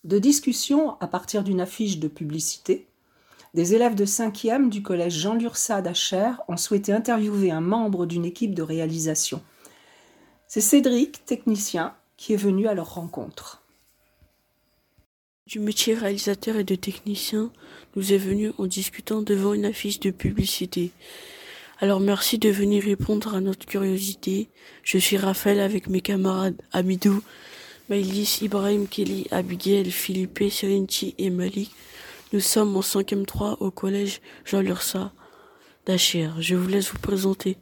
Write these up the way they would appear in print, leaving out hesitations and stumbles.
De discussion à partir d'une affiche de publicité, des élèves de 5e du collège Jean Lurçat d'Achères ont souhaité interviewer un membre d'une équipe de réalisation. C'est Cédric, technicien, qui est venu à leur rencontre. Du métier réalisateur et de technicien nous est venu en discutant devant une affiche de publicité. Alors merci de venir répondre à notre curiosité. Je suis Raphaël avec mes camarades Amidou, Maïlis, Ibrahim, Kelly, Abigail, Philippe, Serenti et Malik. Nous sommes en 5e 3 au collège Jean Lurçat d'Achères. Je vous laisse vous présenter.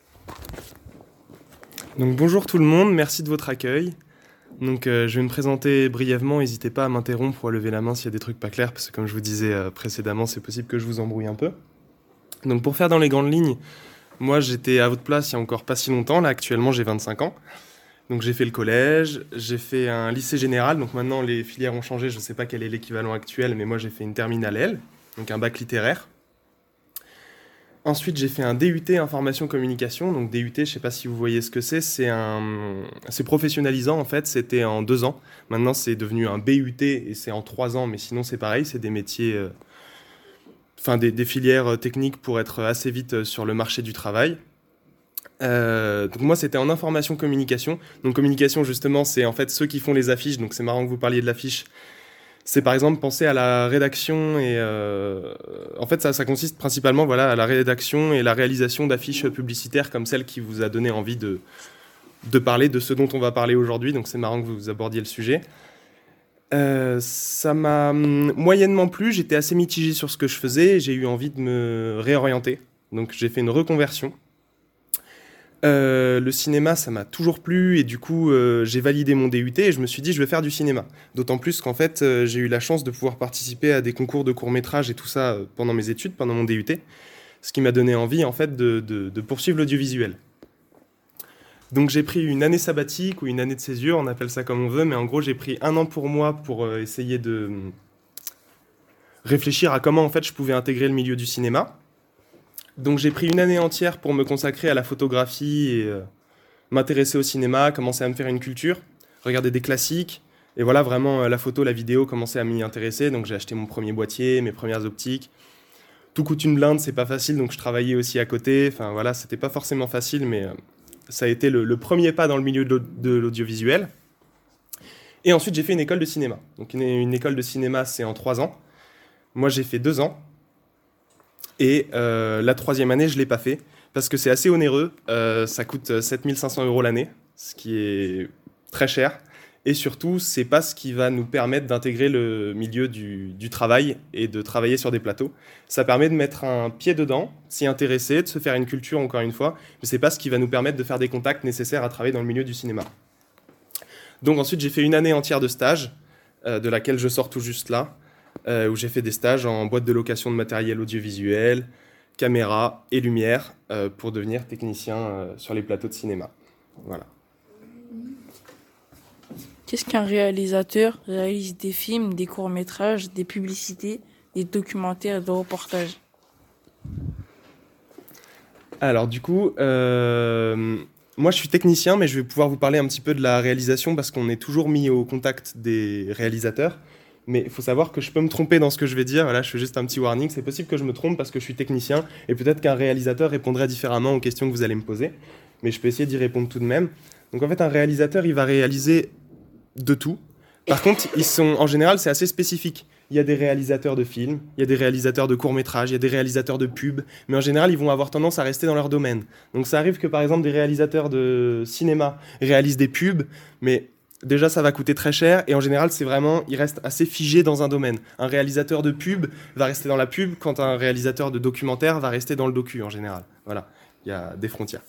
Donc bonjour tout le monde, merci de votre accueil. Donc je vais me présenter brièvement, n'hésitez pas à m'interrompre ou à lever la main s'il y a des trucs pas clairs, parce que comme je vous disais précédemment, c'est possible que je vous embrouille un peu. Donc pour faire dans les grandes lignes, moi j'étais à votre place il y a encore pas si longtemps, là actuellement j'ai 25 ans. Donc j'ai fait le collège, j'ai fait un lycée général, donc maintenant les filières ont changé, je ne sais pas quel est l'équivalent actuel, mais moi j'ai fait une terminale L, donc un bac littéraire. Ensuite, j'ai fait un DUT information communication. Donc DUT, je ne sais pas si vous voyez ce que c'est professionnalisant en fait, c'était en 2 ans. Maintenant, c'est devenu un BUT et c'est en 3 ans, mais sinon c'est pareil, c'est des métiers, des filières techniques pour être assez vite sur le marché du travail. Donc moi, c'était en information communication. Donc communication, justement, c'est en fait ceux qui font les affiches, donc c'est marrant que vous parliez de l'affiche. C'est par exemple penser à la rédaction et en fait ça consiste principalement à la rédaction et la réalisation d'affiches publicitaires comme celle qui vous a donné envie de parler de ce dont on va parler aujourd'hui, donc c'est marrant que vous abordiez le sujet. Ça m'a moyennement plu, j'étais assez mitigé sur ce que je faisais et j'ai eu envie de me réorienter, donc j'ai fait une reconversion. Le cinéma, ça m'a toujours plu et du coup, j'ai validé mon DUT et je me suis dit, je vais faire du cinéma. D'autant plus qu'en fait, j'ai eu la chance de pouvoir participer à des concours de court-métrage et tout ça pendant mes études, pendant mon DUT, ce qui m'a donné envie en fait de poursuivre l'audiovisuel. Donc j'ai pris une année sabbatique ou une année de césure, on appelle ça comme on veut, mais en gros, j'ai pris 1 an pour moi pour essayer de réfléchir à comment en fait je pouvais intégrer le milieu du cinéma. Donc j'ai pris une année entière pour me consacrer à la photographie et m'intéresser au cinéma, commencer à me faire une culture, regarder des classiques. Et voilà, vraiment, la photo, la vidéo commençaient à m'y intéresser. Donc j'ai acheté mon premier boîtier, mes premières optiques. Tout coûte une blinde, c'est pas facile, donc je travaillais aussi à côté. Enfin voilà, c'était pas forcément facile, mais ça a été le premier pas dans le milieu de l'audiovisuel. Et ensuite, j'ai fait une école de cinéma. Donc une école de cinéma, c'est en 3 ans. Moi, j'ai fait 2 ans. Et la 3e année, je ne l'ai pas fait, parce que c'est assez onéreux. Ça coûte 7 500 € l'année, ce qui est très cher. Et surtout, ce n'est pas ce qui va nous permettre d'intégrer le milieu du travail et de travailler sur des plateaux. Ça permet de mettre un pied dedans, s'y intéresser, de se faire une culture, encore une fois, mais ce n'est pas ce qui va nous permettre de faire des contacts nécessaires à travailler dans le milieu du cinéma. Donc ensuite, j'ai fait une année entière de stage, de laquelle je sors tout juste là, où j'ai fait des stages en boîte de location de matériel audiovisuel, caméra et lumière, pour devenir technicien sur les plateaux de cinéma. Voilà. Qu'est-ce qu'un réalisateur réalise des films, des courts-métrages, des publicités, des documentaires et des reportages? Alors du coup, moi je suis technicien, mais je vais pouvoir vous parler un petit peu de la réalisation parce qu'on est toujours mis au contact des réalisateurs. Mais il faut savoir que je peux me tromper dans ce que je vais dire. Là, je fais juste un petit warning. C'est possible que je me trompe parce que je suis technicien et peut-être qu'un réalisateur répondrait différemment aux questions que vous allez me poser. Mais je peux essayer d'y répondre tout de même. Donc en fait, un réalisateur, il va réaliser de tout. Par contre, en général, c'est assez spécifique. Il y a des réalisateurs de films, il y a des réalisateurs de courts-métrages, il y a des réalisateurs de pubs. Mais en général, ils vont avoir tendance à rester dans leur domaine. Donc ça arrive que, par exemple, des réalisateurs de cinéma réalisent des pubs, mais déjà, ça va coûter très cher et en général, il reste assez figé dans un domaine. Un réalisateur de pub va rester dans la pub quand un réalisateur de documentaire va rester dans le docu en général. Voilà, il y a des frontières.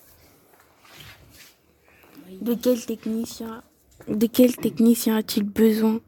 De quel technicien a-t-il besoin?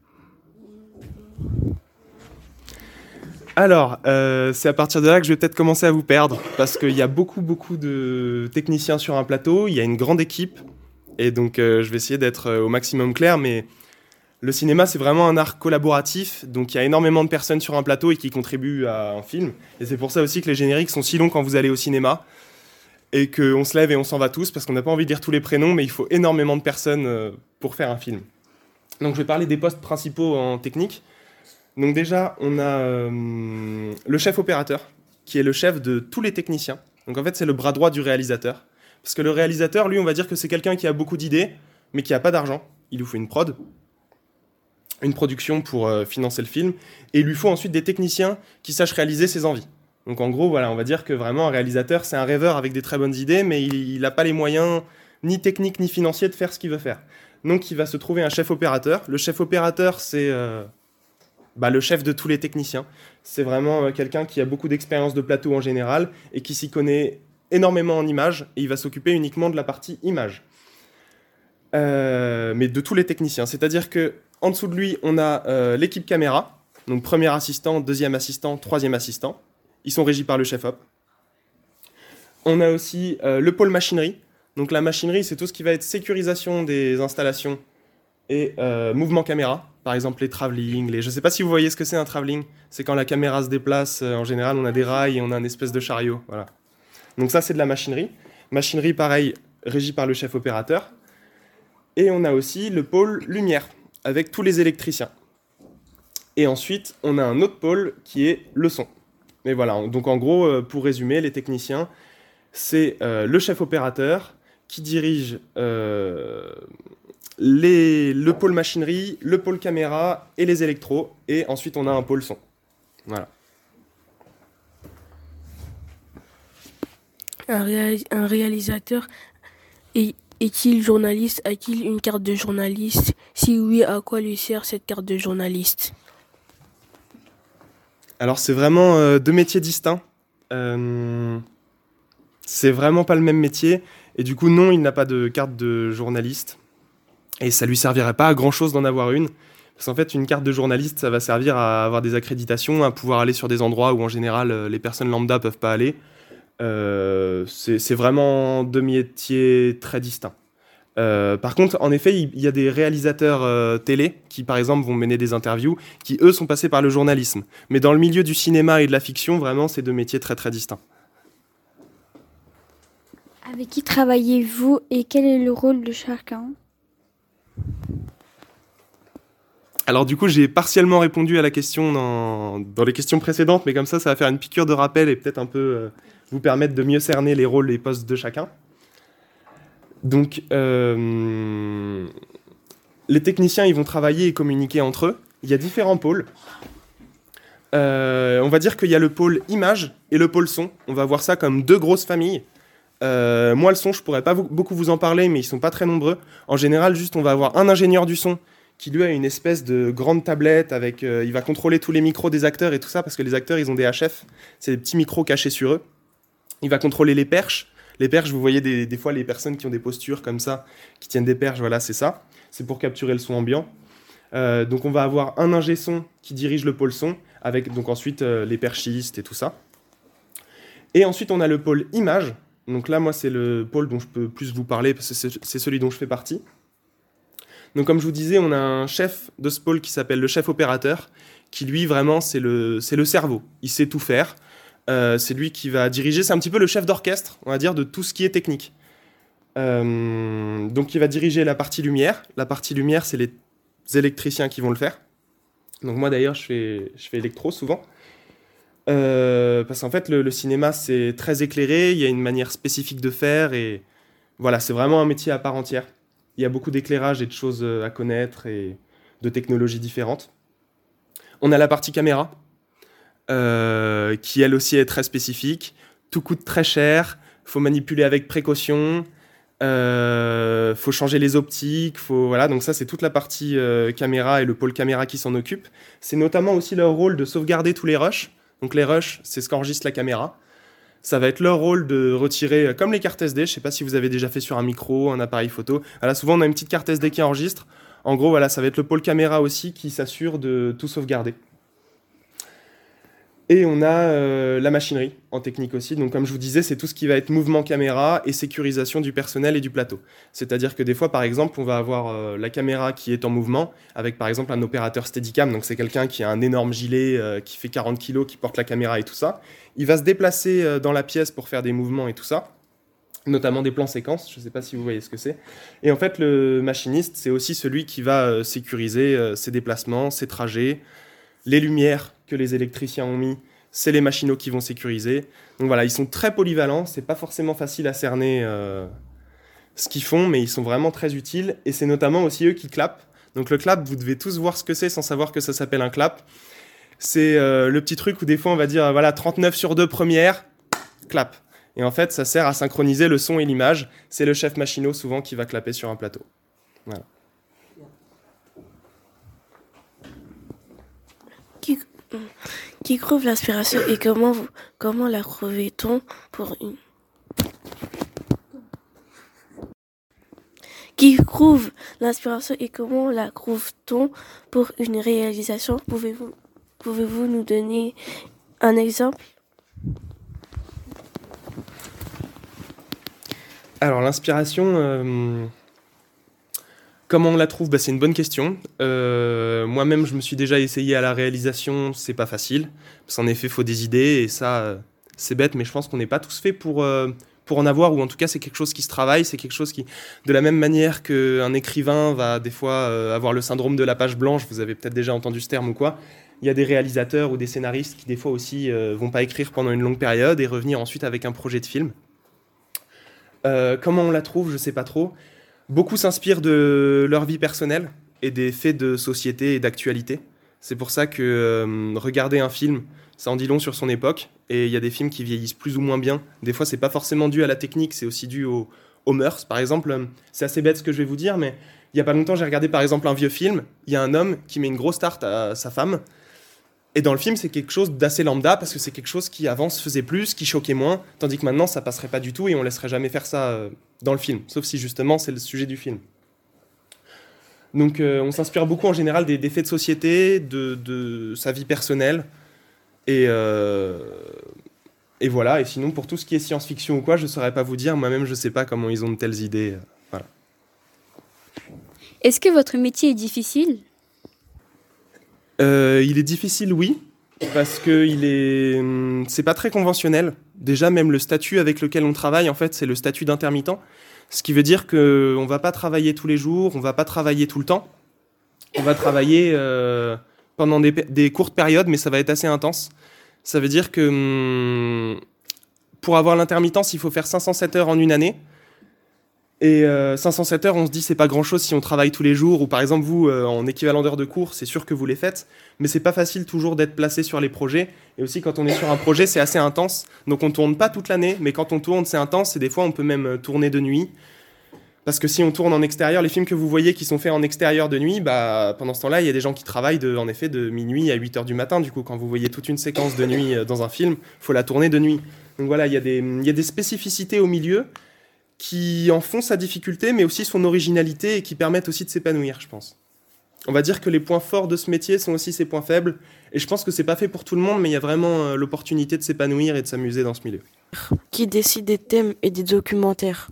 Alors, c'est à partir de là que je vais peut-être commencer à vous perdre parce qu'il y a beaucoup de techniciens sur un plateau, il y a une grande équipe. Et donc, je vais essayer d'être au maximum clair, mais le cinéma, c'est vraiment un art collaboratif. Donc, il y a énormément de personnes sur un plateau et qui contribuent à un film. Et c'est pour ça aussi que les génériques sont si longs quand vous allez au cinéma. Et qu'on se lève et on s'en va tous, parce qu'on n'a pas envie de dire tous les prénoms, mais il faut énormément de personnes pour faire un film. Donc je vais parler des postes principaux en technique. Donc déjà, on a le chef opérateur, qui est le chef de tous les techniciens. Donc en fait, c'est le bras droit du réalisateur. Parce que le réalisateur, lui, on va dire que c'est quelqu'un qui a beaucoup d'idées, mais qui n'a pas d'argent. Il lui faut une production pour financer le film. Et il lui faut ensuite des techniciens qui sachent réaliser ses envies. Donc en gros, voilà, on va dire que vraiment un réalisateur, c'est un rêveur avec des très bonnes idées, mais il n'a pas les moyens ni techniques ni financiers de faire ce qu'il veut faire. Donc il va se trouver un chef opérateur. Le chef opérateur, c'est le chef de tous les techniciens. C'est vraiment quelqu'un qui a beaucoup d'expérience de plateau en général et qui s'y connaît énormément en images, et il va s'occuper uniquement de la partie image. Mais de tous les techniciens. C'est-à-dire qu'en dessous de lui, on a l'équipe caméra, donc premier assistant, deuxième assistant, troisième assistant. Ils sont régis par le chef op. On a aussi le pôle machinerie. Donc la machinerie, c'est tout ce qui va être sécurisation des installations et mouvement caméra. Par exemple, les travelling. Je ne sais pas si vous voyez ce que c'est un travelling. C'est quand la caméra se déplace. En général, on a des rails et on a une espèce de chariot. Voilà. Donc ça, c'est de la machinerie. Machinerie, pareil, régie par le chef opérateur. Et on a aussi le pôle lumière, avec tous les électriciens. Et ensuite, on a un autre pôle qui est le son. Mais voilà, donc en gros, pour résumer, les techniciens, c'est le chef opérateur qui dirige le pôle machinerie, le pôle caméra et les électros. Et ensuite, on a un pôle son. Voilà. Un réalisateur est-il journaliste? A-t-il une carte de journaliste? Si oui, à quoi lui sert cette carte de journaliste? Alors, c'est vraiment deux métiers distincts. C'est vraiment pas le même métier. Et du coup, non, il n'a pas de carte de journaliste. Et ça lui servirait pas à grand-chose d'en avoir une. Parce qu'en fait, une carte de journaliste, ça va servir à avoir des accréditations, à pouvoir aller sur des endroits où, en général, les personnes lambda peuvent pas aller. C'est vraiment deux métiers très distincts. Par contre, en effet, il y a des réalisateurs télé qui, par exemple, vont mener des interviews, qui, eux, sont passés par le journalisme. Mais dans le milieu du cinéma et de la fiction, vraiment, c'est deux métiers très, très distincts. Avec qui travaillez-vous et quel est le rôle de chacun? Alors du coup, j'ai partiellement répondu à la question dans les questions précédentes, mais comme ça va faire une piqûre de rappel et peut-être un peu vous permettre de mieux cerner les rôles et postes de chacun. Donc, les techniciens, ils vont travailler et communiquer entre eux. Il y a différents pôles. On va dire qu'il y a le pôle image et le pôle son. On va voir ça comme deux grosses familles. Moi, le son, je pourrais pas beaucoup vous en parler, mais ils sont pas très nombreux. En général, juste, on va avoir un ingénieur du son qui, lui, a une espèce de grande tablette avec... il va contrôler tous les micros des acteurs et tout ça, parce que les acteurs, ils ont des HF. C'est des petits micros cachés sur eux. Il va contrôler les perches. Les perches, vous voyez des fois les personnes qui ont des postures comme ça, qui tiennent des perches, voilà, c'est ça. C'est pour capturer le son ambiant. Donc, on va avoir un ingé son qui dirige le pôle son, avec donc ensuite les perchistes et tout ça. Et ensuite, on a le pôle image. Donc là, moi, c'est le pôle dont je peux plus vous parler, parce que c'est celui dont je fais partie. Donc comme je vous disais, on a un chef de ce pôle qui s'appelle le chef opérateur, qui lui, vraiment, c'est le cerveau. Il sait tout faire. C'est lui qui va diriger, c'est un petit peu le chef d'orchestre, on va dire, de tout ce qui est technique. Donc il va diriger la partie lumière. La partie lumière, c'est les électriciens qui vont le faire. Donc moi, d'ailleurs, je fais électro souvent. Parce qu'en fait le cinéma c'est très éclairé, il y a une manière spécifique de faire et voilà, c'est vraiment un métier à part entière. Il y a beaucoup d'éclairage et de choses à connaître et de technologies différentes. On a la partie caméra qui elle aussi est très spécifique, tout coûte très cher, faut manipuler avec précaution, faut changer les optiques, voilà, donc ça c'est toute la partie caméra et le pôle caméra qui s'en occupe. C'est notamment aussi leur rôle de sauvegarder tous les rushs. Donc les rushs, c'est ce qu'enregistre la caméra. Ça va être leur rôle de retirer, comme les cartes SD, je ne sais pas si vous avez déjà fait sur un micro, un appareil photo. Voilà, souvent on a une petite carte SD qui enregistre. En gros, voilà, ça va être le pôle caméra aussi qui s'assure de tout sauvegarder. Et on a la machinerie en technique aussi. Donc comme je vous disais, c'est tout ce qui va être mouvement caméra et sécurisation du personnel et du plateau. C'est-à-dire que des fois, par exemple, on va avoir la caméra qui est en mouvement avec par exemple un opérateur Steadicam. Donc c'est quelqu'un qui a un énorme gilet qui fait 40 kg, qui porte la caméra et tout ça. Il va se déplacer dans la pièce pour faire des mouvements et tout ça. notamment des plans séquences, je ne sais pas si vous voyez ce que c'est. Et en fait, le machiniste, c'est aussi celui qui va sécuriser ses déplacements, ses trajets, les lumières que les électriciens ont mis, c'est les machinaux qui vont sécuriser. Donc voilà, ils sont très polyvalents, c'est pas forcément facile à cerner ce qu'ils font, mais ils sont vraiment très utiles, et c'est notamment aussi eux qui clapent. Donc le clap, vous devez tous voir ce que c'est sans savoir que ça s'appelle un clap. C'est le petit truc où des fois on va dire, voilà, 39/2 première, clap. Et en fait, ça sert à synchroniser le son et l'image. C'est le chef machinot souvent qui va clapper sur un plateau. Voilà. Qui prouve l'inspiration et comment la trouve-t-on pour une... Qui prouve l'inspiration et comment la trouve-t-on pour une réalisation? Pouvez-vous nous donner un exemple? Alors l'inspiration, comment on la trouve? C'est une bonne question. Moi-même, je me suis déjà essayé à la réalisation, c'est pas facile. Parce qu'en effet, il faut des idées, et ça, c'est bête, mais je pense qu'on n'est pas tous faits pour en avoir, ou en tout cas, c'est quelque chose qui se travaille, c'est quelque chose qui, de la même manière qu'un écrivain va des fois avoir le syndrome de la page blanche, vous avez peut-être déjà entendu ce terme ou quoi, il y a des réalisateurs ou des scénaristes qui des fois aussi vont pas écrire pendant une longue période et revenir ensuite avec un projet de film. Comment on la trouve, je sais pas trop. Beaucoup s'inspirent de leur vie personnelle et des faits de société et d'actualité. C'est pour ça que regarder un film, ça en dit long sur son époque. Et il y a des films qui vieillissent plus ou moins bien. Des fois, c'est pas forcément dû à la technique, c'est aussi dû aux mœurs. Par exemple, c'est assez bête ce que je vais vous dire, mais il y a pas longtemps, j'ai regardé par exemple un vieux film. Il y a un homme qui met une grosse tarte à sa femme. Et dans le film, c'est quelque chose d'assez lambda, parce que c'est quelque chose qui avant se faisait plus, qui choquait moins, tandis que maintenant, ça passerait pas du tout et on laisserait jamais faire ça dans le film, sauf si justement c'est le sujet du film. Donc on s'inspire beaucoup en général des faits de société, de sa vie personnelle, et voilà. Et sinon, pour tout ce qui est science-fiction ou quoi, je saurais pas vous dire, moi-même je sais pas comment ils ont de telles idées. Voilà. Est-ce que votre métier est difficile? Il est difficile, oui, parce que c'est pas très conventionnel. Déjà, même le statut avec lequel on travaille, en fait, c'est le statut d'intermittent. Ce qui veut dire qu'on va pas travailler tous les jours, on va pas travailler tout le temps. On va travailler pendant des courtes périodes, mais ça va être assez intense. Ça veut dire que pour avoir l'intermittence, il faut faire 507 heures en une année. Et 507 heures, on se dit c'est pas grand-chose si on travaille tous les jours, ou par exemple vous, en équivalent d'heures de cours, c'est sûr que vous les faites, mais c'est pas facile toujours d'être placé sur les projets, et aussi quand on est sur un projet, c'est assez intense, donc on tourne pas toute l'année, mais quand on tourne, c'est intense, et des fois on peut même tourner de nuit, parce que si on tourne en extérieur, les films que vous voyez qui sont faits en extérieur de nuit, pendant ce temps-là, il y a des gens qui travaillent en effet de minuit à 8h du matin, du coup quand vous voyez toute une séquence de nuit dans un film, il faut la tourner de nuit. Donc voilà, il y a des spécificités au milieu, qui en font sa difficulté, mais aussi son originalité, et qui permettent aussi de s'épanouir, je pense. On va dire que les points forts de ce métier sont aussi ses points faibles, et je pense que c'est pas fait pour tout le monde, mais il y a vraiment l'opportunité de s'épanouir et de s'amuser dans ce milieu. Qui décide des thèmes et des documentaires?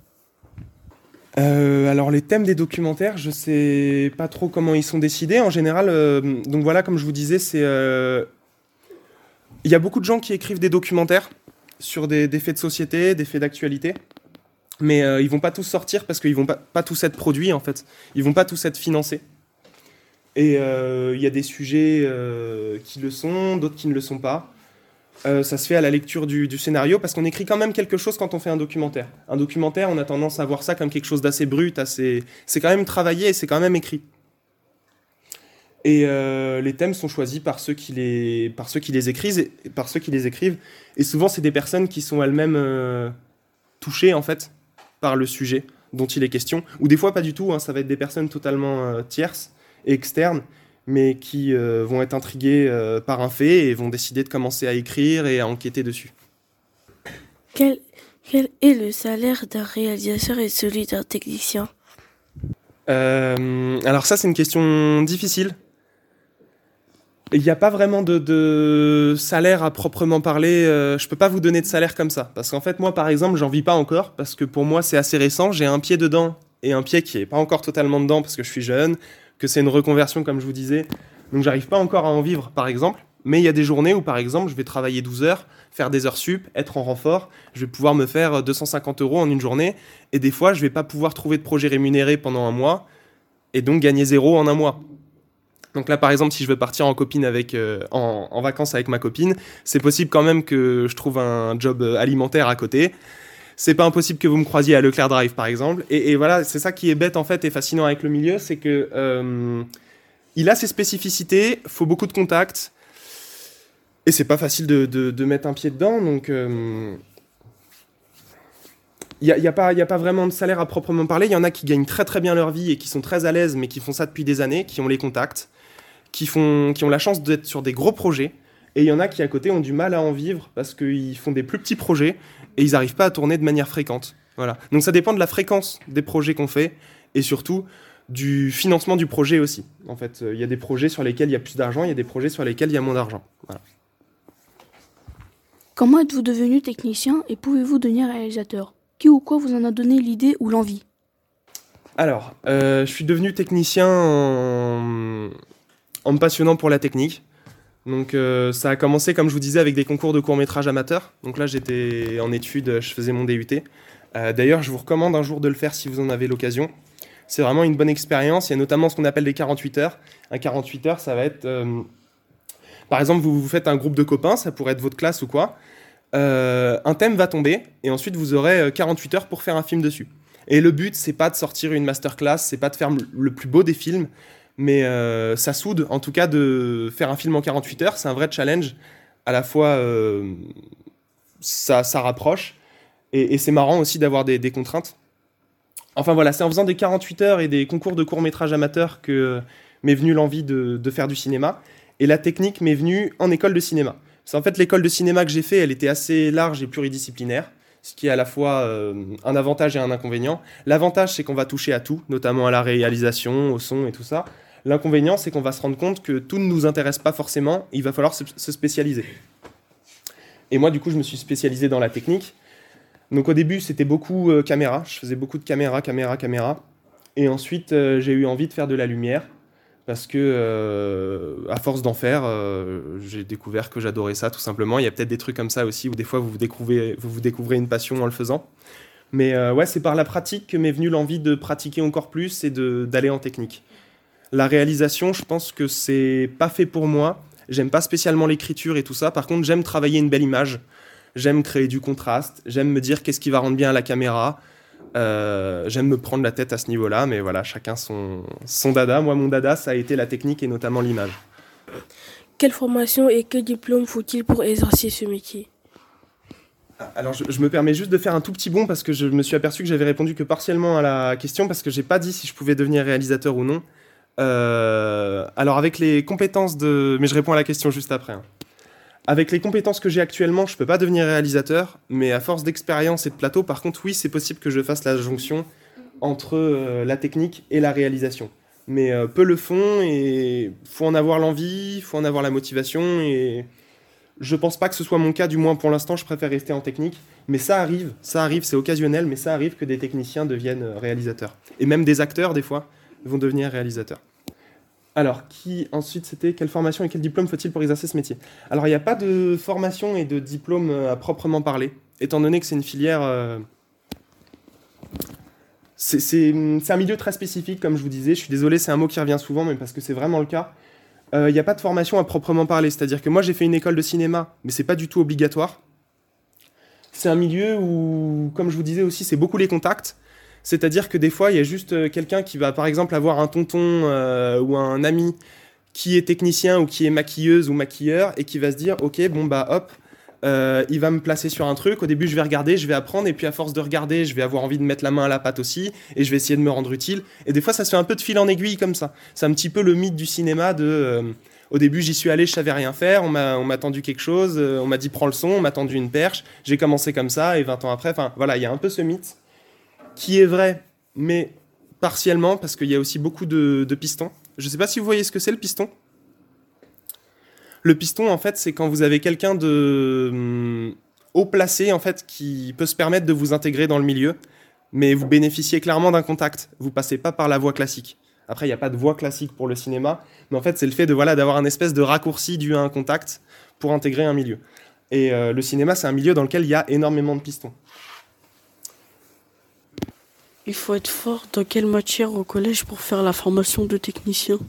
Alors les thèmes des documentaires, je sais pas trop comment ils sont décidés. En général, donc voilà, comme je vous disais, il y a beaucoup de gens qui écrivent des documentaires sur des faits de société, des faits d'actualité. Mais ils vont pas tous sortir parce qu'ils vont pas tous être produits, en fait. Ils vont pas tous être financés. Et il y a des sujets qui le sont, d'autres qui ne le sont pas. Ça se fait à la lecture du scénario, parce qu'on écrit quand même quelque chose quand on fait un documentaire. Un documentaire, on a tendance à voir ça comme quelque chose d'assez brut, c'est quand même travaillé et c'est quand même écrit. Et les thèmes sont choisis par ceux qui les écrivent. Et souvent, c'est des personnes qui sont elles-mêmes touchées, en fait, par le sujet dont il est question, ou des fois pas du tout, ça va être des personnes totalement tierces et externes, mais qui vont être intriguées par un fait et vont décider de commencer à écrire et à enquêter dessus. Quel est le salaire d'un réalisateur et celui d'un technicien? Alors ça, c'est une question difficile. Il n'y a pas vraiment de salaire à proprement parler. Je peux pas vous donner de salaire comme ça. Parce qu'en fait, moi, par exemple, j'en vis pas encore. Parce que pour moi, c'est assez récent. J'ai un pied dedans et un pied qui est pas encore totalement dedans parce que je suis jeune, que c'est une reconversion, comme je vous disais. Donc, j'arrive pas encore à en vivre, par exemple. Mais il y a des journées où, par exemple, je vais travailler 12 heures faire des heures sup, être en renfort. Je vais pouvoir me faire 250 € en une journée. Et des fois, je ne vais pas pouvoir trouver de projet rémunéré pendant un mois et donc gagner 0 en un mois. Donc là, par exemple, si je veux partir en vacances avec ma copine, c'est possible quand même que je trouve un job alimentaire à côté. C'est pas impossible que vous me croisiez à Leclerc Drive, par exemple. Et voilà, c'est ça qui est bête en fait et fascinant avec le milieu, c'est que il a ses spécificités, faut beaucoup de contacts, et c'est pas facile de mettre un pied dedans. Donc il y a pas vraiment de salaire à proprement parler. Il y en a qui gagnent très très bien leur vie et qui sont très à l'aise, mais qui font ça depuis des années, qui ont les contacts, qui ont la chance d'être sur des gros projets. Et il y en a qui à côté ont du mal à en vivre parce qu'ils font des plus petits projets et ils n'arrivent pas à tourner de manière fréquente. Voilà. Donc ça dépend de la fréquence des projets qu'on fait et surtout du financement du projet aussi. En fait, il y a des projets sur lesquels il y a plus d'argent, il y a des projets sur lesquels il y a moins d'argent. Voilà. Comment êtes-vous devenu technicien et pouvez-vous devenir réalisateur? Qui ou quoi vous en a donné l'idée ou l'envie? Alors, je suis devenu technicien en me passionnant pour la technique. Donc ça a commencé, comme je vous disais, avec des concours de court-métrage amateurs. Donc là, j'étais en études, je faisais mon DUT. D'ailleurs, je vous recommande un jour de le faire si vous en avez l'occasion. C'est vraiment une bonne expérience. Il y a notamment ce qu'on appelle des 48 heures. Un 48 heures, ça va être... par exemple, vous faites un groupe de copains, ça pourrait être votre classe ou quoi. Un thème va tomber et ensuite vous aurez 48 heures pour faire un film dessus. Et le but, c'est pas de sortir une masterclass, c'est pas de faire le plus beau des films, mais ça soude, en tout cas, de faire un film en 48 heures. C'est un vrai challenge. À la fois, ça rapproche et c'est marrant aussi d'avoir des contraintes. Enfin voilà, c'est en faisant des 48 heures et des concours de court-métrage amateurs que m'est venue l'envie de faire du cinéma. Et la technique m'est venue en école de cinéma. C'est en fait l'école de cinéma que j'ai fait, elle était assez large et pluridisciplinaire, ce qui est à la fois un avantage et un inconvénient. L'avantage, c'est qu'on va toucher à tout, notamment à la réalisation, au son et tout ça. L'inconvénient, c'est qu'on va se rendre compte que tout ne nous intéresse pas forcément, il va falloir se spécialiser. Et moi, du coup, je me suis spécialisé dans la technique. Donc au début, c'était beaucoup caméra, je faisais beaucoup de caméra. Et ensuite, j'ai eu envie de faire de la lumière. Parce que, à force d'en faire, j'ai découvert que j'adorais ça, tout simplement. Il y a peut-être des trucs comme ça aussi, où des fois, vous découvrez une passion en le faisant. Mais ouais, c'est par la pratique que m'est venue l'envie de pratiquer encore plus et d'aller en technique. La réalisation, je pense que c'est pas fait pour moi. J'aime pas spécialement l'écriture et tout ça. Par contre, j'aime travailler une belle image. J'aime créer du contraste. J'aime me dire qu'est-ce qui va rendre bien à la caméra. J'aime me prendre la tête à ce niveau-là, mais voilà, chacun son dada. Moi, mon dada, ça a été la technique et notamment l'image. Quelle formation et quel diplôme faut-il pour exercer ce métier? Alors, je me permets juste de faire un tout petit bond parce que je me suis aperçu que j'avais répondu que partiellement à la question parce que j'ai pas dit si je pouvais devenir réalisateur ou non. Alors, avec les compétences mais je réponds à la question juste après. Avec les compétences que j'ai actuellement, je ne peux pas devenir réalisateur, mais à force d'expérience et de plateau, par contre, oui, c'est possible que je fasse la jonction entre la technique et la réalisation. Mais peu le font et il faut en avoir l'envie, il faut en avoir la motivation. Et je ne pense pas que ce soit mon cas, du moins pour l'instant, je préfère rester en technique. Mais ça arrive, c'est occasionnel, mais ça arrive que des techniciens deviennent réalisateurs. Et même des acteurs, des fois, vont devenir réalisateurs. Alors, ensuite, c'était quelle formation et quel diplôme faut-il pour exercer ce métier? Alors, il n'y a pas de formation et de diplôme à proprement parler, étant donné que c'est une filière... C'est un milieu très spécifique, comme je vous disais. Je suis désolé, c'est un mot qui revient souvent, mais parce que c'est vraiment le cas. Il n'y a pas de formation à proprement parler, c'est-à-dire que moi, j'ai fait une école de cinéma, mais c'est pas du tout obligatoire. C'est un milieu où, comme je vous disais aussi, c'est beaucoup les contacts. C'est-à-dire que des fois, il y a juste quelqu'un qui va, par exemple, avoir un tonton ou un ami qui est technicien ou qui est maquilleuse ou maquilleur et qui va se dire « Ok, bon, bah hop, il va me placer sur un truc. Au début, je vais regarder, je vais apprendre. Et puis, à force de regarder, je vais avoir envie de mettre la main à la pâte aussi. Et je vais essayer de me rendre utile. » Et des fois, ça se fait un peu de fil en aiguille comme ça. C'est un petit peu le mythe du cinéma de... au début, j'y suis allé, je savais rien faire. On m'a tendu quelque chose. On m'a dit « Prends le son. » On m'a tendu une perche. J'ai commencé comme ça. Et 20 ans après, enfin, voilà, il y a un peu ce mythe qui est vrai, mais partiellement, parce qu'il y a aussi beaucoup de pistons. Je ne sais pas si vous voyez ce que c'est, le piston. Le piston, en fait, c'est quand vous avez quelqu'un de haut placé, en fait, qui peut se permettre de vous intégrer dans le milieu, mais vous bénéficiez clairement d'un contact. Vous ne passez pas par la voie classique. Après, il n'y a pas de voie classique pour le cinéma, mais en fait, c'est le fait d'avoir un espèce de raccourci dû à un contact pour intégrer un milieu. Et le cinéma, c'est un milieu dans lequel il y a énormément de pistons. Il faut être fort dans quelle matière au collège pour faire la formation de technicien?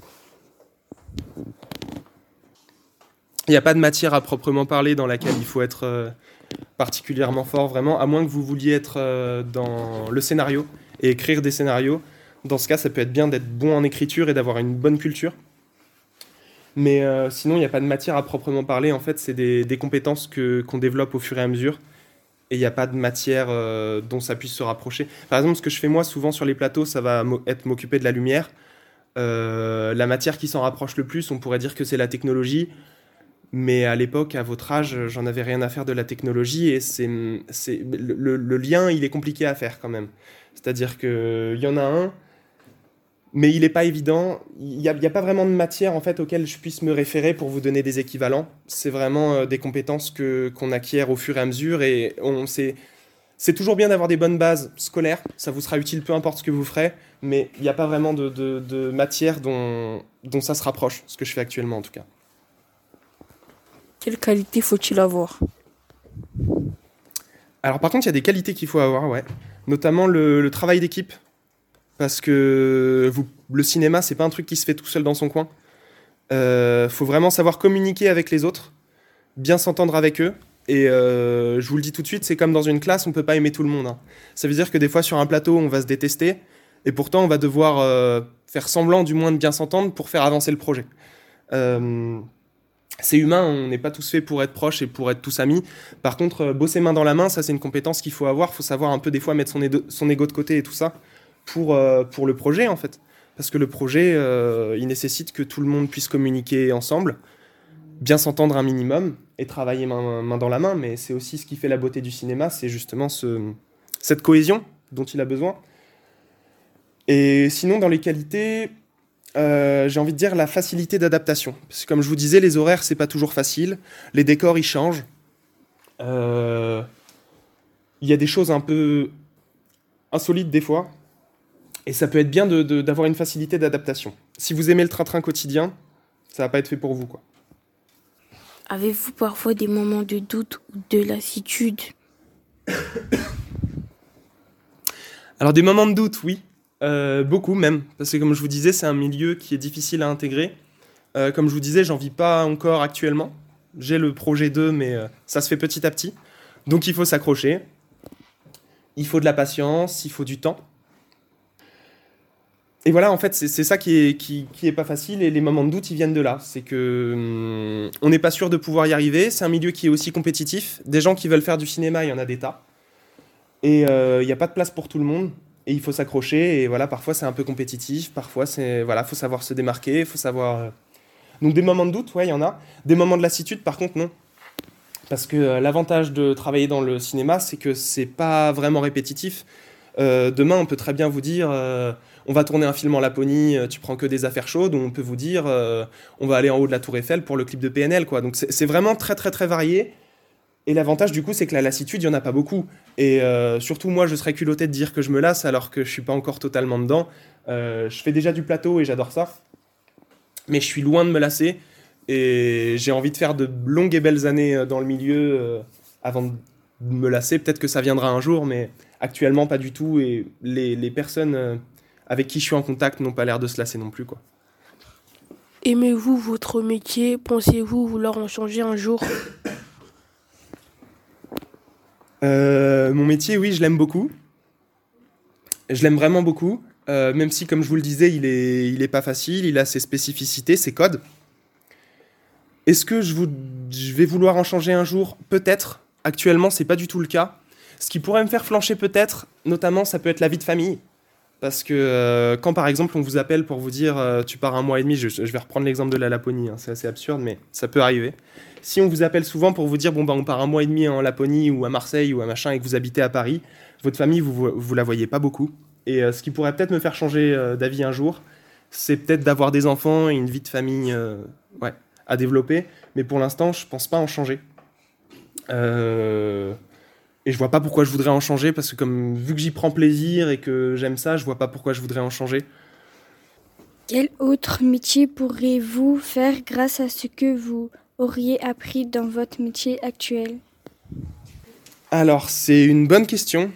Il n'y a pas de matière à proprement parler dans laquelle il faut être particulièrement fort, vraiment, à moins que vous vouliez être dans le scénario et écrire des scénarios. Dans ce cas, ça peut être bien d'être bon en écriture et d'avoir une bonne culture. Mais sinon, il n'y a pas de matière à proprement parler. En fait, c'est des compétences qu'on développe au fur et à mesure. Et il n'y a pas de matière dont ça puisse se rapprocher. Par exemple, ce que je fais moi souvent sur les plateaux, ça va être m'occuper de la lumière. La matière qui s'en rapproche le plus, on pourrait dire que c'est la technologie. Mais à l'époque, à votre âge, j'en avais rien à faire de la technologie. Et le lien, il est compliqué à faire quand même. C'est-à-dire qu'il y en a un, mais il n'est pas évident. Il n'y a pas vraiment de matière en fait, auquel je puisse me référer pour vous donner des équivalents. C'est vraiment des compétences qu'on acquiert au fur et à mesure. Et c'est toujours bien d'avoir des bonnes bases scolaires. Ça vous sera utile peu importe ce que vous ferez. Mais il n'y a pas vraiment de matière dont ça se rapproche, ce que je fais actuellement en tout cas. Quelle qualité faut-il avoir? Alors par contre, il y a des qualités qu'il faut avoir, ouais. Notamment le travail d'équipe. Parce que le cinéma, c'est pas un truc qui se fait tout seul dans son coin. Faut vraiment savoir communiquer avec les autres, bien s'entendre avec eux. Et je vous le dis tout de suite, c'est comme dans une classe, on peut pas aimer tout le monde. Hein. Ça veut dire que des fois, sur un plateau, on va se détester. Et pourtant, on va devoir faire semblant du moins de bien s'entendre pour faire avancer le projet. C'est humain, on n'est pas tous faits pour être proches et pour être tous amis. Par contre, bosser main dans la main, ça c'est une compétence qu'il faut avoir. Il faut savoir un peu des fois mettre son ego de côté et tout ça pour le projet en fait. Parce que le projet, il nécessite que tout le monde puisse communiquer ensemble, bien s'entendre un minimum et travailler main dans la main. Mais c'est aussi ce qui fait la beauté du cinéma, c'est justement cette cohésion dont il a besoin. Et sinon, dans les qualités... j'ai envie de dire la facilité d'adaptation. Parce que comme je vous disais, les horaires, c'est pas toujours facile. Les décors, ils changent. Il y a des choses un peu insolites des fois. Et ça peut être bien d'avoir une facilité d'adaptation. Si vous aimez le train-train quotidien, ça va pas être fait pour vous, quoi. Avez-vous parfois des moments de doute ou de lassitude? Alors des moments de doute, oui. Beaucoup même, parce que comme je vous disais, c'est un milieu qui est difficile à intégrer. Comme je vous disais, j'en vis pas encore actuellement. J'ai le projet 2, mais ça se fait petit à petit. Donc il faut s'accrocher. Il faut de la patience, il faut du temps. Et voilà, en fait, c'est ça qui est pas facile, et les moments de doute, ils viennent de là. C'est que on n'est pas sûr de pouvoir y arriver. C'est un milieu qui est aussi compétitif. Des gens qui veulent faire du cinéma, il y en a des tas. Et il n'y a pas de place pour tout le monde. Et il faut s'accrocher, et voilà, parfois c'est un peu compétitif, parfois c'est, voilà, faut savoir se démarquer, faut savoir... Donc des moments de doute, ouais, il y en a. Des moments de lassitude, par contre, non. Parce que l'avantage de travailler dans le cinéma, c'est que c'est pas vraiment répétitif. Demain, on peut très bien vous dire, on va tourner un film en Laponie, tu prends que des affaires chaudes, ou on peut vous dire, on va aller en haut de la Tour Eiffel pour le clip de PNL, quoi. Donc c'est vraiment très très très varié. Et l'avantage du coup, c'est que la lassitude, il n'y en a pas beaucoup. Et surtout, moi, je serais culotté de dire que je me lasse alors que je ne suis pas encore totalement dedans. Je fais déjà du plateau et j'adore ça. Mais je suis loin de me lasser. Et j'ai envie de faire de longues et belles années dans le milieu avant de me lasser. Peut-être que ça viendra un jour, mais actuellement, pas du tout. Et les personnes avec qui je suis en contact n'ont pas l'air de se lasser non plus, quoi. Aimez-vous votre métier? Pensez-vous vouloir en changer un jour? Mon métier, oui, je l'aime beaucoup. Je l'aime vraiment beaucoup, même si, comme je vous le disais, il est pas facile, il a ses spécificités, ses codes. Est-ce que je vais vouloir en changer un jour? Peut-être. Actuellement, c'est pas du tout le cas. Ce qui pourrait me faire flancher peut-être, notamment, ça peut être la vie de famille. Parce que quand, par exemple, on vous appelle pour vous dire tu pars 1 mois et demi, je vais reprendre l'exemple de la Laponie, hein, c'est assez absurde, mais ça peut arriver. Si on vous appelle souvent pour vous dire bon, bah, on part 1 mois et demi en Laponie ou à Marseille ou à machin et que vous habitez à Paris, votre famille, vous la voyez pas beaucoup. Et ce qui pourrait peut-être me faire changer d'avis un jour, c'est peut-être d'avoir des enfants et une vie de famille à développer. Mais pour l'instant, je pense pas en changer. Et je vois pas pourquoi je voudrais en changer, parce que vu que j'y prends plaisir et que j'aime ça, je vois pas pourquoi je voudrais en changer. Quel autre métier pourrez-vous faire grâce à ce que vous auriez appris dans votre métier actuel? Alors, c'est une bonne question.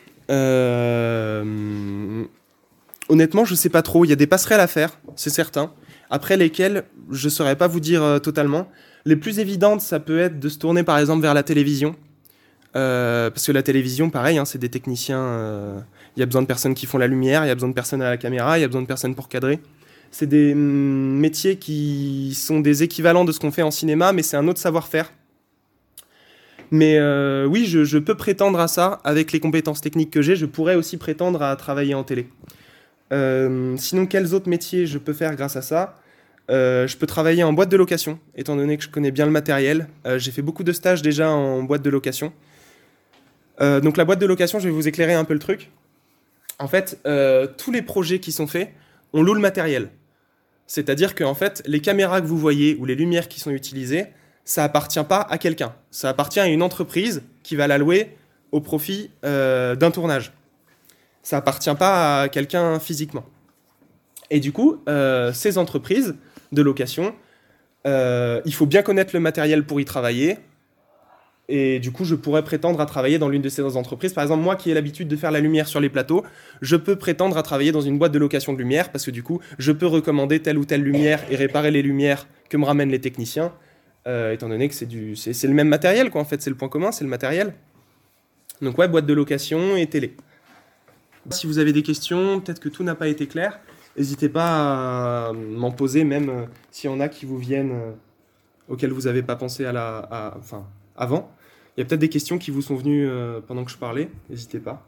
Honnêtement, je ne sais pas trop. Il y a des passerelles à faire, c'est certain. Après lesquelles, je ne saurais pas vous dire totalement. Les plus évidentes, ça peut être de se tourner par exemple vers la télévision. Parce que la télévision, pareil, hein, c'est des techniciens. Il y a besoin de personnes qui font la lumière, il y a besoin de personnes à la caméra, il y a besoin de personnes pour cadrer. C'est des métiers qui sont des équivalents de ce qu'on fait en cinéma, mais c'est un autre savoir-faire. Mais oui, je peux prétendre à ça. Avec les compétences techniques que j'ai, je pourrais aussi prétendre à travailler en télé. Sinon, quels autres métiers je peux faire grâce à ça? Je peux travailler en boîte de location, étant donné que je connais bien le matériel. J'ai fait beaucoup de stages déjà en boîte de location. Donc la boîte de location, je vais vous éclairer un peu le truc. En fait, tous les projets qui sont faits, on loue le matériel. C'est-à-dire que en fait, les caméras que vous voyez ou les lumières qui sont utilisées, ça appartient pas à quelqu'un. Ça appartient à une entreprise qui va la louer au profit d'un tournage. Ça appartient pas à quelqu'un physiquement. Et du coup, ces entreprises de location, il faut bien connaître le matériel pour y travailler. Et du coup, je pourrais prétendre à travailler dans l'une de ces entreprises. Par exemple, moi qui ai l'habitude de faire la lumière sur les plateaux, je peux prétendre à travailler dans une boîte de location de lumière parce que du coup, je peux recommander telle ou telle lumière et réparer les lumières que me ramènent les techniciens, étant donné que c'est le même matériel, quoi. En fait, c'est le point commun, c'est le matériel. Donc ouais, boîte de location et télé. Si vous avez des questions, peut-être que tout n'a pas été clair, n'hésitez pas à m'en poser, même s'il y en a qui vous viennent, auxquelles vous n'avez pas pensé avant. Il y a peut-être des questions qui vous sont venues pendant que je parlais, n'hésitez pas.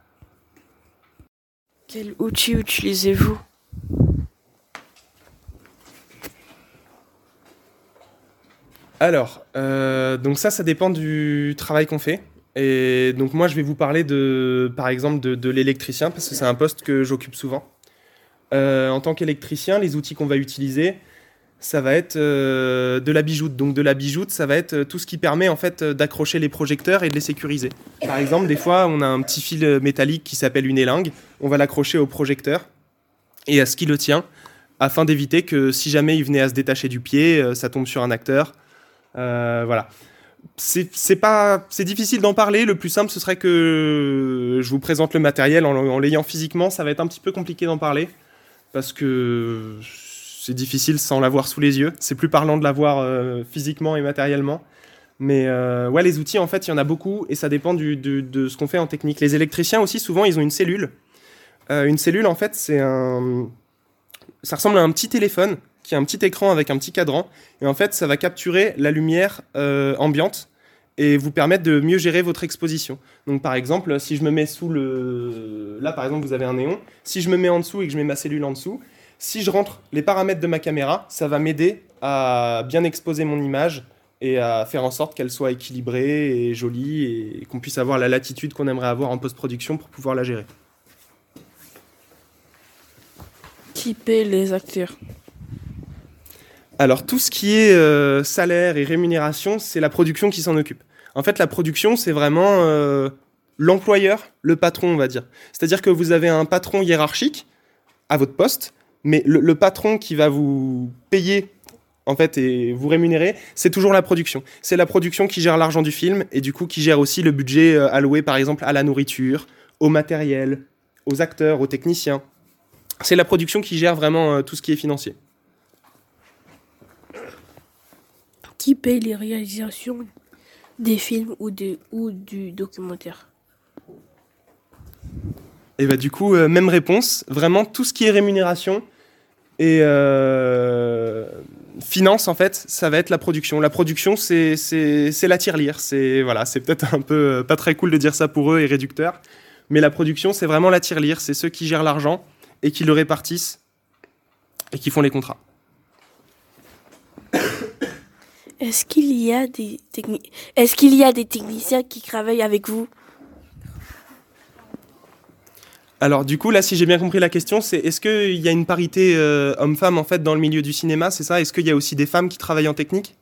Quel outil utilisez-vous? Alors, donc ça dépend du travail qu'on fait. Et donc moi, je vais vous parler par exemple de l'électricien, parce que c'est un poste que j'occupe souvent. En tant qu'électricien, les outils qu'on va utiliser, ça va être de la bijoute. Donc de la bijoute, ça va être tout ce qui permet en fait d'accrocher les projecteurs et de les sécuriser. Par exemple, des fois, on a un petit fil métallique qui s'appelle une élingue. On va l'accrocher au projecteur et à ce qui le tient, afin d'éviter que si jamais il venait à se détacher du pied, ça tombe sur un acteur. Voilà. C'est difficile d'en parler. Le plus simple, ce serait que je vous présente le matériel en l'ayant physiquement. Ça va être un petit peu compliqué d'en parler parce que c'est difficile sans l'avoir sous les yeux. C'est plus parlant de l'avoir physiquement et matériellement. Mais ouais, les outils, en fait, il y en a beaucoup et ça dépend de ce qu'on fait en technique. Les électriciens aussi, souvent, ils ont une cellule. Une cellule, en fait, ça ressemble à un petit téléphone qui a un petit écran avec un petit cadran. Et en fait, ça va capturer la lumière ambiante et vous permettre de mieux gérer votre exposition. Donc, par exemple, si je me mets Là, par exemple, vous avez un néon. Si je me mets en dessous et que je mets ma cellule en dessous, si je rentre les paramètres de ma caméra, ça va m'aider à bien exposer mon image et à faire en sorte qu'elle soit équilibrée et jolie et qu'on puisse avoir la latitude qu'on aimerait avoir en post-production pour pouvoir la gérer. Qui paie les acteurs? Alors, tout ce qui est salaire et rémunération, c'est la production qui s'en occupe. En fait, la production, c'est vraiment l'employeur, le patron, on va dire. C'est-à-dire que vous avez un patron hiérarchique à votre poste, mais le patron qui va vous payer en fait, et vous rémunérer, c'est toujours la production. C'est la production qui gère l'argent du film et du coup qui gère aussi le budget alloué, par exemple, à la nourriture, au matériel, aux acteurs, aux techniciens. C'est la production qui gère vraiment tout ce qui est financier. Qui paye les réalisations des films ou du documentaire? Et bah du coup, même réponse. Vraiment, tout ce qui est rémunération et finance, en fait, ça va être la production. La production, c'est la tirelire. C'est peut-être un peu pas très cool de dire ça pour eux et réducteur. Mais la production, c'est vraiment la tirelire. C'est ceux qui gèrent l'argent et qui le répartissent et qui font les contrats. Est-ce qu'il y a des techniciens qui travaillent avec vous? Alors du coup, là, si j'ai bien compris la question, c'est est-ce qu'il y a une parité homme-femme en fait dans le milieu du cinéma, c'est ça? Est-ce qu'il y a aussi des femmes qui travaillent en technique?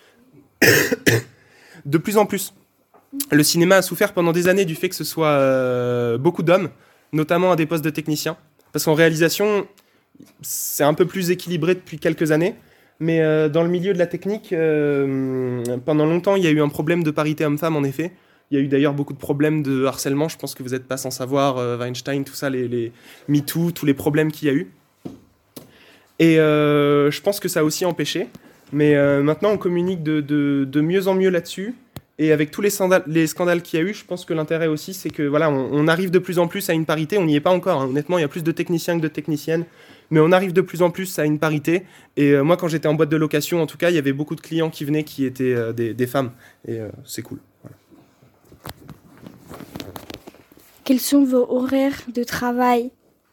De plus en plus. Le cinéma a souffert pendant des années du fait que ce soit beaucoup d'hommes, notamment à des postes de techniciens. Parce qu'en réalisation, c'est un peu plus équilibré depuis quelques années. Mais dans le milieu de la technique, pendant longtemps, il y a eu un problème de parité homme-femme, en effet. Il y a eu d'ailleurs beaucoup de problèmes de harcèlement. Je pense que vous n'êtes pas sans savoir, Weinstein, tout ça, les MeToo, tous les problèmes qu'il y a eu. Et je pense que ça a aussi empêché. Mais maintenant, on communique de mieux en mieux là-dessus. Et avec tous les scandales qu'il y a eu, je pense que l'intérêt aussi, c'est que voilà, on arrive de plus en plus à une parité. On n'y est pas encore, hein. Honnêtement, il y a plus de techniciens que de techniciennes. Mais on arrive de plus en plus à une parité. Et moi, quand j'étais en boîte de location, en tout cas, il y avait beaucoup de clients qui venaient qui étaient des femmes. Et c'est cool. Voilà. Quels sont vos horaires de travail?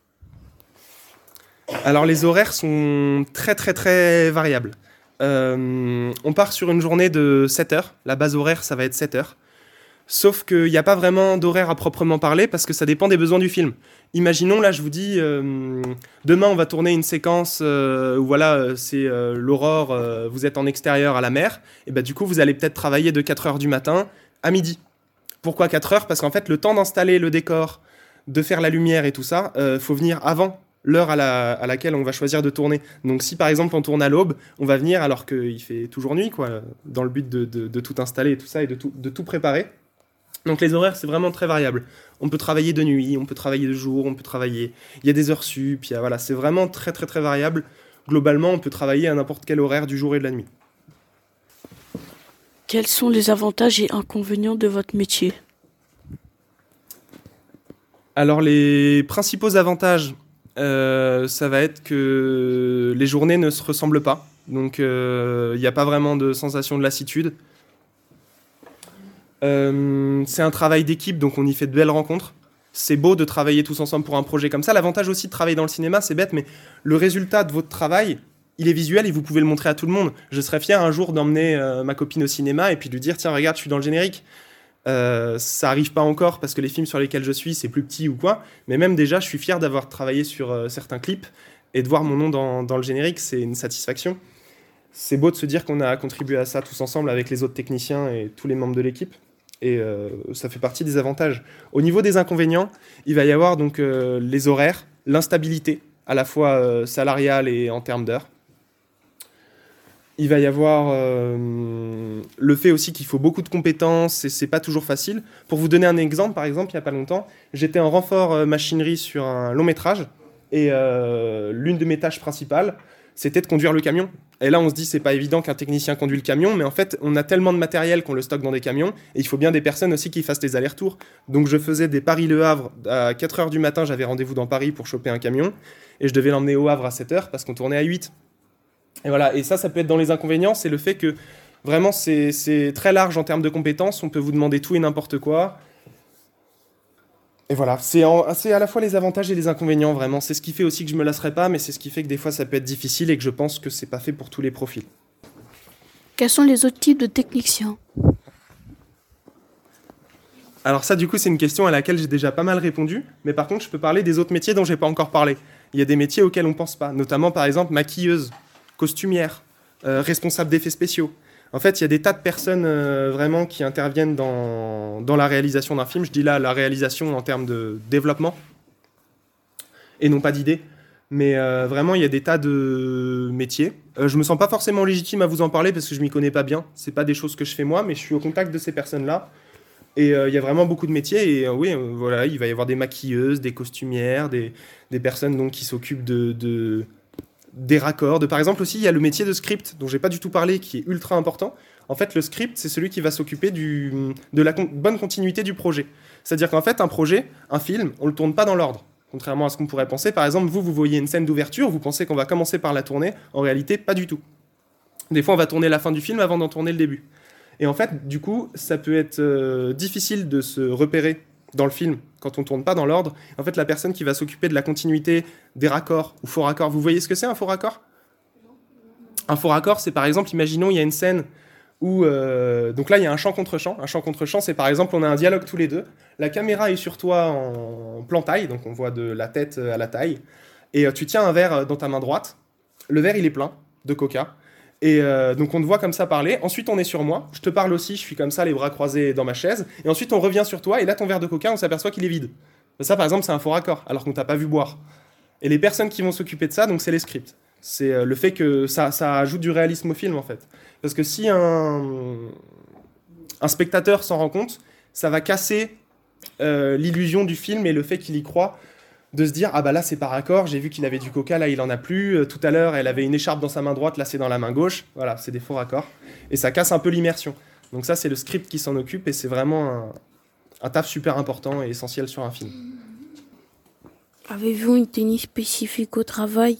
Alors, les horaires sont très, très, très variables. On part sur une journée de 7 heures. La base horaire, ça va être 7 heures. Sauf qu'il n'y a pas vraiment d'horaire à proprement parler parce que ça dépend des besoins du film. Imaginons, là, je vous dis, demain, on va tourner une séquence où, voilà, c'est l'aurore, vous êtes en extérieur à la mer. Et bah, du coup, vous allez peut-être travailler de 4 heures du matin à midi. Pourquoi 4 heures? Parce qu'en fait, le temps d'installer le décor, de faire la lumière et tout ça, faut venir avant l'heure à laquelle on va choisir de tourner. Donc si par exemple on tourne à l'aube, on va venir alors qu'il fait toujours nuit, quoi, dans le but de tout installer et tout ça et de tout préparer. Donc les horaires, c'est vraiment très variable. On peut travailler de nuit, on peut travailler de jour, on peut travailler... Il y a des heures sup, voilà, c'est vraiment très très très variable. Globalement, on peut travailler à n'importe quel horaire du jour et de la nuit. Quels sont les avantages et inconvénients de votre métier? Alors les principaux avantages, ça va être que les journées ne se ressemblent pas. Donc il n'y a pas vraiment de sensation de lassitude. C'est un travail d'équipe, donc on y fait de belles rencontres. C'est beau de travailler tous ensemble pour un projet comme ça. L'avantage aussi de travailler dans le cinéma, c'est bête, mais le résultat de votre travail, il est visuel et vous pouvez le montrer à tout le monde. Je serais fier un jour d'emmener ma copine au cinéma et puis de lui dire « Tiens, regarde, je suis dans le générique ». Ça arrive pas encore parce que les films sur lesquels je suis, c'est plus petit ou quoi. Mais même déjà, je suis fier d'avoir travaillé sur certains clips et de voir mon nom dans le générique, c'est une satisfaction. C'est beau de se dire qu'on a contribué à ça tous ensemble avec les autres techniciens et tous les membres de l'équipe. Et ça fait partie des avantages. Au niveau des inconvénients, il va y avoir donc les horaires, l'instabilité, à la fois salariale et en termes d'heures. Il va y avoir le fait aussi qu'il faut beaucoup de compétences et c'est pas toujours facile. Pour vous donner un exemple, par exemple, il y a pas longtemps, j'étais en renfort machinerie sur un long métrage et l'une de mes tâches principales, c'était de conduire le camion. Et là, on se dit, c'est pas évident qu'un technicien conduise le camion, mais en fait, on a tellement de matériel qu'on le stocke dans des camions, et il faut bien des personnes aussi qui fassent les allers-retours. Donc, je faisais des Paris-Le Havre. À 4 heures du matin, j'avais rendez-vous dans Paris pour choper un camion, et je devais l'emmener au Havre à 7 heures parce qu'on tournait à 8. Et voilà, et ça peut être dans les inconvénients, c'est le fait que vraiment, c'est très large en termes de compétences, on peut vous demander tout et n'importe quoi. Et voilà, c'est à la fois les avantages et les inconvénients, vraiment. C'est ce qui fait aussi que je me lasserai pas, mais c'est ce qui fait que des fois ça peut être difficile et que je pense que c'est pas fait pour tous les profils. Quels sont les autres types de techniciens? Alors ça, du coup, c'est une question à laquelle j'ai déjà pas mal répondu, mais par contre, je peux parler des autres métiers dont j'ai pas encore parlé. Il y a des métiers auxquels on pense pas, notamment par exemple maquilleuse, costumière, responsable d'effets spéciaux. En fait, il y a des tas de personnes vraiment qui interviennent dans la réalisation d'un film. Je dis là la réalisation en termes de développement et non pas d'idées. Mais vraiment, il y a des tas de métiers. Je me sens pas forcément légitime à vous en parler parce que je m'y connais pas bien. C'est pas des choses que je fais moi, mais je suis au contact de ces personnes-là. Et il y a vraiment beaucoup de métiers. Et oui, voilà, il va y avoir des maquilleuses, des costumières, des personnes donc, qui s'occupent des raccords. Par exemple aussi, il y a le métier de script dont j'ai pas du tout parlé, qui est ultra important. En fait, le script, c'est celui qui va s'occuper de la bonne continuité du projet. C'est-à-dire qu'en fait, un projet, un film, on le tourne pas dans l'ordre. Contrairement à ce qu'on pourrait penser. Par exemple, vous voyez une scène d'ouverture, vous pensez qu'on va commencer par la tourner. En réalité, pas du tout. Des fois, on va tourner la fin du film avant d'en tourner le début. Et en fait, du coup, ça peut être difficile de se repérer dans le film quand on tourne pas dans l'ordre. En fait, la personne qui va s'occuper de la continuité des raccords ou faux raccords, vous voyez ce que c'est un faux raccord ? Un faux raccord, c'est par exemple, imaginons, il y a une scène où... donc là, il y a un chant contre chant. Un chant contre chant, c'est par exemple, on a un dialogue tous les deux. La caméra est sur toi en plan taille, donc on voit de la tête à la taille. Et tu tiens un verre dans ta main droite. Le verre, il est plein de coca. Et donc on te voit comme ça parler. Ensuite, on est sur moi. Je te parle aussi, je suis comme ça, les bras croisés dans ma chaise. Et ensuite, on revient sur toi. Et là, ton verre de coca, on s'aperçoit qu'il est vide. Ça, par exemple, c'est un faux raccord, alors qu'on t'a pas vu boire. Et les personnes qui vont s'occuper de ça, donc c'est les scripts. C'est le fait que ça ajoute du réalisme au film, en fait. Parce que si un spectateur s'en rend compte, ça va casser l'illusion du film et le fait qu'il y croit, de se dire « Ah bah là, c'est par accord, j'ai vu qu'il avait du coca, là, il en a plus. Tout à l'heure, elle avait une écharpe dans sa main droite, là, c'est dans la main gauche. » Voilà, c'est des faux raccords. Et ça casse un peu l'immersion. Donc ça, c'est le script qui s'en occupe et c'est vraiment un taf super important et essentiel sur un film. Avez-vous une tenue spécifique au travail?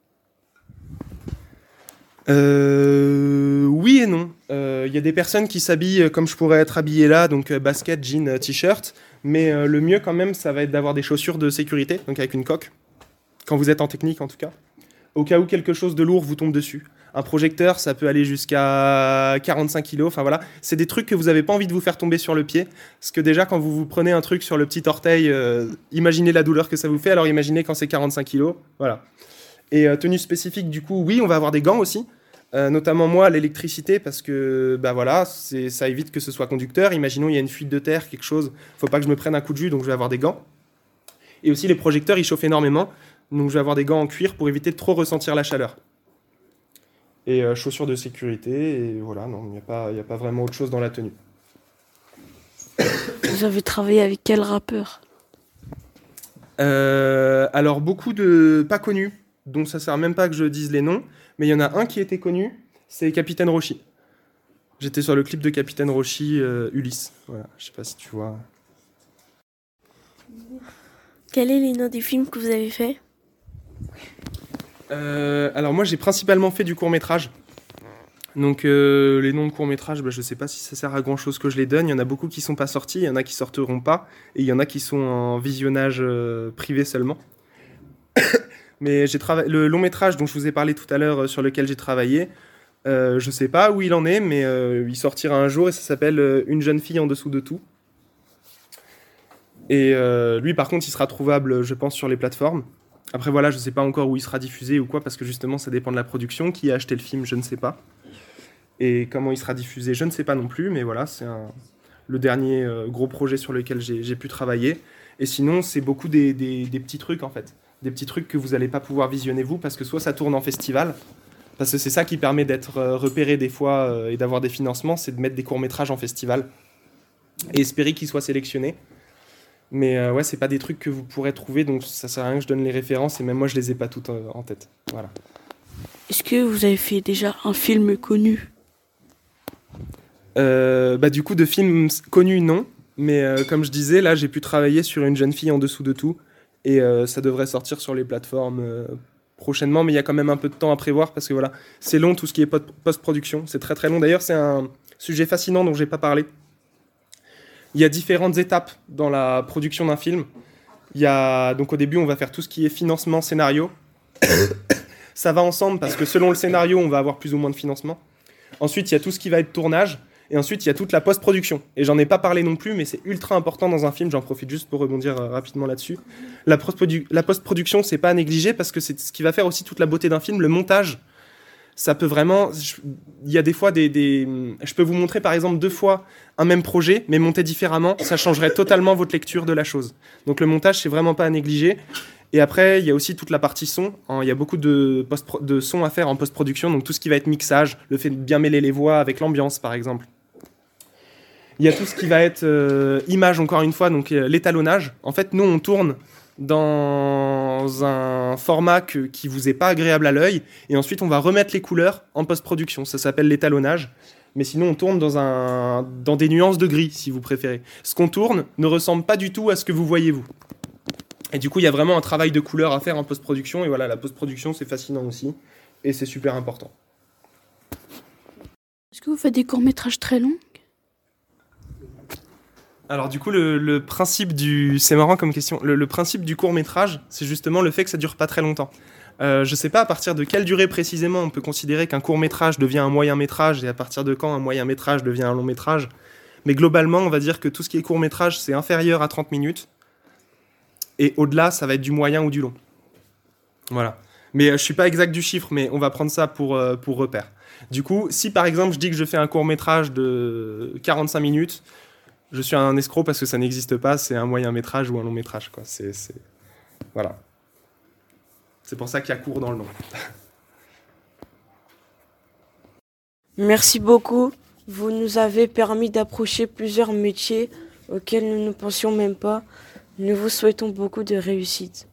Oui et non. Il y a des personnes qui s'habillent comme je pourrais être habillé là, donc basket, jean, t-shirt. Mais le mieux quand même, ça va être d'avoir des chaussures de sécurité, donc avec une coque, quand vous êtes en technique en tout cas. Au cas où quelque chose de lourd vous tombe dessus. Un projecteur, ça peut aller jusqu'à 45 kg. Enfin voilà, c'est des trucs que vous n'avez pas envie de vous faire tomber sur le pied. Parce que déjà, quand vous prenez un truc sur le petit orteil, imaginez la douleur que ça vous fait. Alors imaginez quand c'est 45 kg. Voilà. Et tenue spécifique, du coup, oui, on va avoir des gants aussi. Notamment moi, l'électricité, parce que bah voilà, ça évite que ce soit conducteur. Imaginons, il y a une fuite de terre, quelque chose. Faut pas que je me prenne un coup de jus, donc je vais avoir des gants. Et aussi, les projecteurs, ils chauffent énormément. Donc je vais avoir des gants en cuir pour éviter de trop ressentir la chaleur. Et chaussures de sécurité, et voilà, non, il n'y a pas vraiment autre chose dans la tenue. Vous avez travaillé avec quel rappeur? Alors, beaucoup de pas connus, donc ça sert même pas que je dise les noms, mais il y en a un qui était connu, c'est Capitaine Roshi. J'étais sur le clip de Capitaine Roshi, Ulysse. Voilà, je sais pas si tu vois. Quel est les noms des films que vous avez faits? Alors moi j'ai principalement fait du court-métrage. Donc les noms de court-métrage, je sais pas si ça sert à grand chose que je les donne. Il y en a beaucoup qui sont pas sortis, il y en a qui sortiront pas, et il y en a qui sont en visionnage privé seulement. Mais le long-métrage dont je vous ai parlé tout à l'heure, sur lequel j'ai travaillé, je sais pas où il en est, mais il sortira un jour et ça s'appelle Une jeune fille en dessous de tout. Et lui par contre il sera trouvable je pense sur les plateformes. Après voilà, je sais pas encore où il sera diffusé ou quoi, parce que justement ça dépend de la production. Qui a acheté le film, je ne sais pas. Et comment il sera diffusé, je ne sais pas non plus. Mais voilà, c'est le dernier gros projet sur lequel j'ai pu travailler. Et sinon, c'est beaucoup des petits trucs en fait. Des petits trucs que vous n'allez pas pouvoir visionner vous, parce que soit ça tourne en festival, parce que c'est ça qui permet d'être repéré des fois et d'avoir des financements, c'est de mettre des courts-métrages en festival et espérer qu'ils soient sélectionnés. Mais ouais, c'est pas des trucs que vous pourrez trouver, donc ça sert à rien que je donne les références, et même moi je les ai pas toutes en tête. Voilà. Est-ce que vous avez fait déjà un film connu? Du coup, de films connus, non. Mais comme je disais, là j'ai pu travailler sur Une jeune fille en dessous de tout, et ça devrait sortir sur les plateformes prochainement, mais il y a quand même un peu de temps à prévoir, parce que voilà, c'est long tout ce qui est post-production, c'est très très long. D'ailleurs, c'est un sujet fascinant dont j'ai pas parlé. Il y a différentes étapes dans la production d'un film. Donc au début, on va faire tout ce qui est financement, scénario. Ça va ensemble parce que selon le scénario, on va avoir plus ou moins de financement. Ensuite, il y a tout ce qui va être tournage. Et ensuite, il y a toute la post-production. Et j'en ai pas parlé non plus, mais c'est ultra important dans un film. J'en profite juste pour rebondir rapidement là-dessus. La post-production, c'est pas à négliger parce que c'est ce qui va faire aussi toute la beauté d'un film. Le montage, ça peut vraiment... Il y a des fois je peux vous montrer par exemple 2 fois un même projet, mais monté différemment, ça changerait totalement votre lecture de la chose. Donc le montage, c'est vraiment pas à négliger. Et après, il y a aussi toute la partie son. Il y a beaucoup de son à faire en post-production, donc tout ce qui va être mixage, le fait de bien mêler les voix avec l'ambiance par exemple. Il y a tout ce qui va être image, encore une fois, donc l'étalonnage. En fait, nous, on tourne dans un format qui vous est pas agréable à l'œil, et ensuite on va remettre les couleurs en post-production. Ça s'appelle l'étalonnage, mais sinon on tourne dans des nuances de gris, si vous préférez. Ce qu'on tourne ne ressemble pas du tout à ce que vous voyez vous. Et du coup, il y a vraiment un travail de couleur à faire en post-production, et voilà, la post-production c'est fascinant aussi, et c'est super important. Est-ce que vous faites des courts-métrages très longs? Alors du coup, le principe c'est marrant comme question, le principe du court-métrage, c'est justement le fait que ça dure pas très longtemps. Je sais pas à partir de quelle durée précisément on peut considérer qu'un court-métrage devient un moyen-métrage, et à partir de quand un moyen-métrage devient un long-métrage. Mais globalement, on va dire que tout ce qui est court-métrage, c'est inférieur à 30 minutes, et au-delà, ça va être du moyen ou du long. Voilà. Mais je suis pas exact du chiffre, mais on va prendre ça pour repère. Du coup, si par exemple je dis que je fais un court-métrage de 45 minutes, je suis un escroc parce que ça n'existe pas, c'est un moyen-métrage ou un long-métrage, quoi. Voilà. C'est pour ça qu'il y a court dans le nom. Merci beaucoup. Vous nous avez permis d'approcher plusieurs métiers auxquels nous ne pensions même pas. Nous vous souhaitons beaucoup de réussite.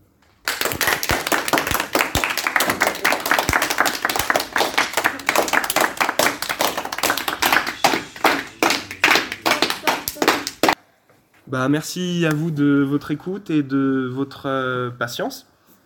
Merci à vous de votre écoute et de votre patience.